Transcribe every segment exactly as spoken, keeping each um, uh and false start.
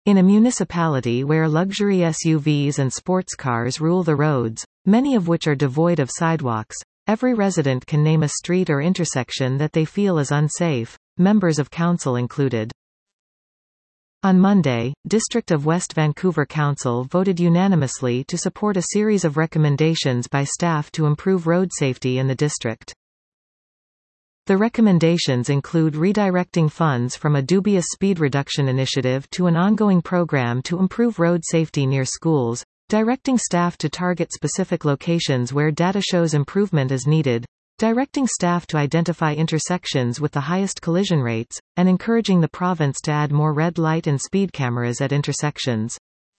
In a municipality where luxury S U Vs and sports cars rule the roads, many of which are devoid of sidewalks, every resident can name a street or intersection that they feel is unsafe, members of council included. On Monday, District of West Vancouver Council voted unanimously to support a series of recommendations by staff to improve road safety in the district. The recommendations include redirecting funds from a dubious speed reduction initiative to an ongoing program to improve road safety near schools, directing staff to target specific locations where data shows improvement is needed, directing staff to identify intersections with the highest collision rates, and encouraging the province to add more red light and speed cameras at intersections.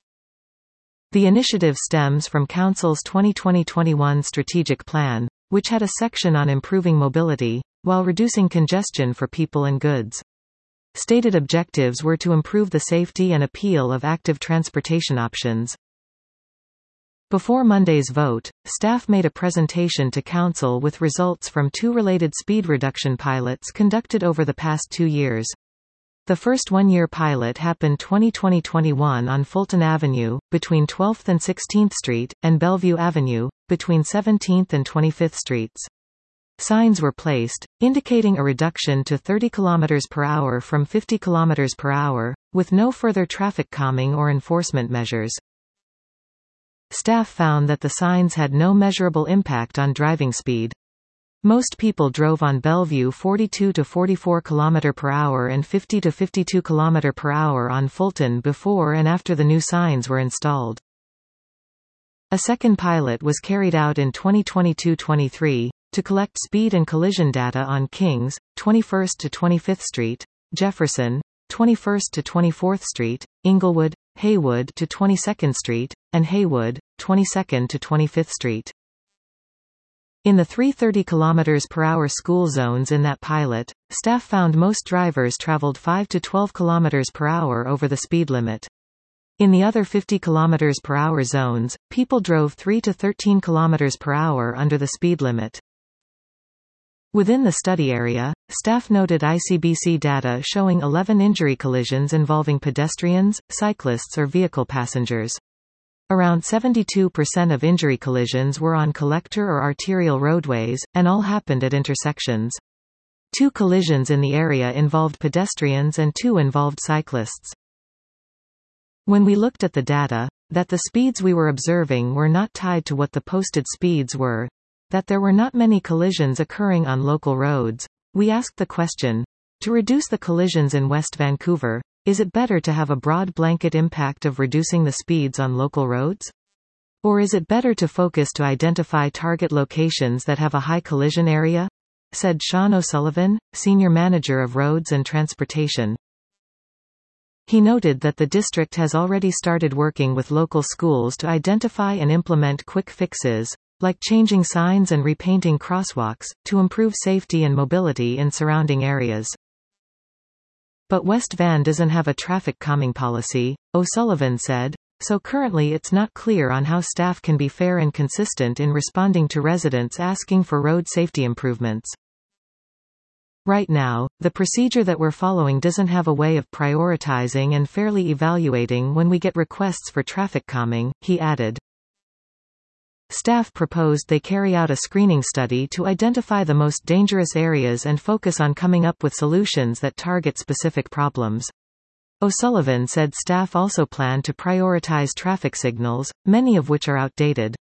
The initiative stems from Council's twenty twenty to twenty-one strategic plan, which had a section on improving mobility, while reducing congestion for people and goods. Stated objectives were to improve the safety and appeal of active transportation options. Before Monday's vote, staff made a presentation to Council with results from two related speed reduction pilots conducted over the past two years. The first one-year pilot happened twenty twenty to twenty-one on Fulton Avenue, between twelfth and sixteenth Street, and Bellevue Avenue, between seventeenth and twenty-fifth Streets. Signs were placed, indicating a reduction to thirty kilometers per hour from fifty kilometers per hour, with no further traffic calming or enforcement measures. Staff found that the signs had no measurable impact on driving speed. Most people drove on Bellevue forty-two to forty-four kilometers per hour and fifty to fifty-two kilometers per hour on Fulton before and after the new signs were installed. A second pilot was carried out in twenty twenty-two to twenty-three, to collect speed and collision data on Kings, twenty-first to twenty-fifth Street, Jefferson, twenty-first to twenty-fourth Street, Inglewood, Haywood to twenty-second Street, and Haywood, twenty-second to twenty-fifth Street. In the three thirty kilometers per hour school zones in that pilot, staff found most drivers traveled five to twelve kilometers per hour over the speed limit. In the other fifty kilometers per hour zones, people drove three to thirteen kilometers per hour under the speed limit. Within the study area, staff noted I C B C data showing eleven injury collisions involving pedestrians, cyclists or vehicle passengers. Around seventy-two percent of injury collisions were on collector or arterial roadways, and all happened at intersections. Two collisions in the area involved pedestrians and two involved cyclists. When we looked at the data, that the speeds we were observing were not tied to what the posted speeds were, that there were not many collisions occurring on local roads, we asked the question, to reduce the collisions in West Vancouver, is it better to have a broad blanket impact of reducing the speeds on local roads? Or is it better to focus to identify target locations that have a high collision area? Said Sean O'Sullivan, Senior Manager of Roads and Transportation. He noted that the district has already started working with local schools to identify and implement quick fixes, like changing signs and repainting crosswalks, to improve safety and mobility in surrounding areas. But West Van doesn't have a traffic calming policy, O'Sullivan said, so currently it's not clear on how staff can be fair and consistent in responding to residents asking for road safety improvements. Right now, the procedure that we're following doesn't have a way of prioritizing and fairly evaluating when we get requests for traffic calming, he added. Staff proposed they carry out a screening study to identify the most dangerous areas and focus on coming up with solutions that target specific problems. O'Sullivan said staff also plan to prioritize traffic signals, many of which are outdated.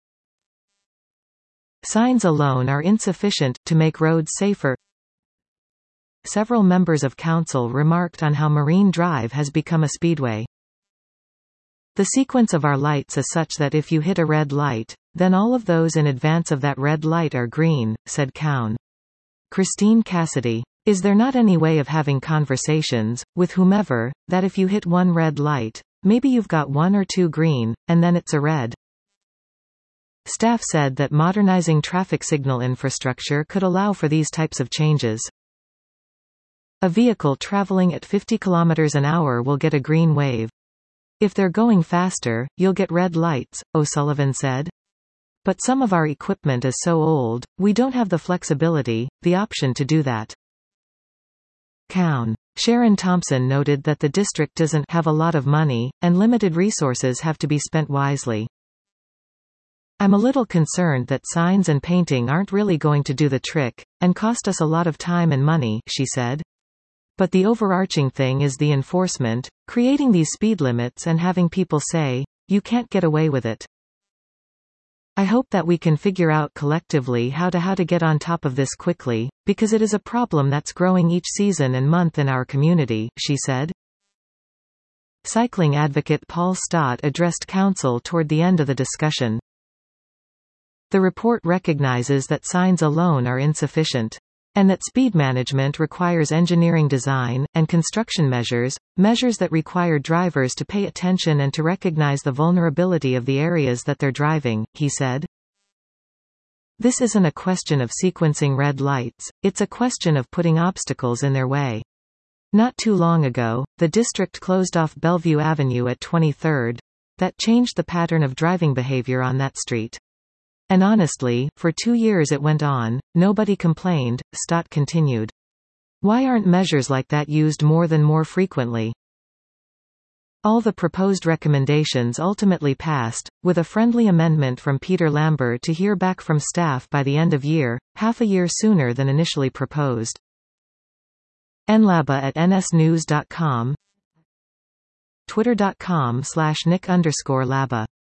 Signs alone are insufficient to make roads safer. Several members of council remarked on how Marine Drive has become a speedway. The sequence of our lights is such that if you hit a red light, then all of those in advance of that red light are green, said Cowan. Christine Cassidy. Is there not any way of having conversations, with whomever, that if you hit one red light, maybe you've got one or two green, and then it's a red? Staff said that modernizing traffic signal infrastructure could allow for these types of changes. A vehicle traveling at fifty kilometers an hour will get a green wave. If they're going faster, you'll get red lights, O'Sullivan said. But some of our equipment is so old, we don't have the flexibility, the option to do that. Cowan. Sharon Thompson noted that the district doesn't have a lot of money, and limited resources have to be spent wisely. I'm a little concerned that signs and painting aren't really going to do the trick, and cost us a lot of time and money, she said. But the overarching thing is the enforcement, creating these speed limits and having people say, you can't get away with it. I hope that we can figure out collectively how to how to get on top of this quickly, because it is a problem that's growing each season and month in our community, she said. Cycling advocate Paul Stott addressed council toward the end of the discussion. The report recognizes that signs alone are insufficient, and that speed management requires engineering design, and construction measures, measures that require drivers to pay attention and to recognize the vulnerability of the areas that they're driving, he said. This isn't a question of sequencing red lights, it's a question of putting obstacles in their way. Not too long ago, the district closed off Bellevue Avenue at twenty-third. That changed the pattern of driving behavior on that street. And honestly, for two years it went on, nobody complained, Stott continued. Why aren't measures like that used more than more frequently? All the proposed recommendations ultimately passed, with a friendly amendment from Peter Lambert to hear back from staff by the end of year, half a year sooner than initially proposed. nlaba at nsnews dot com, twitter dot com slash nick underscore laba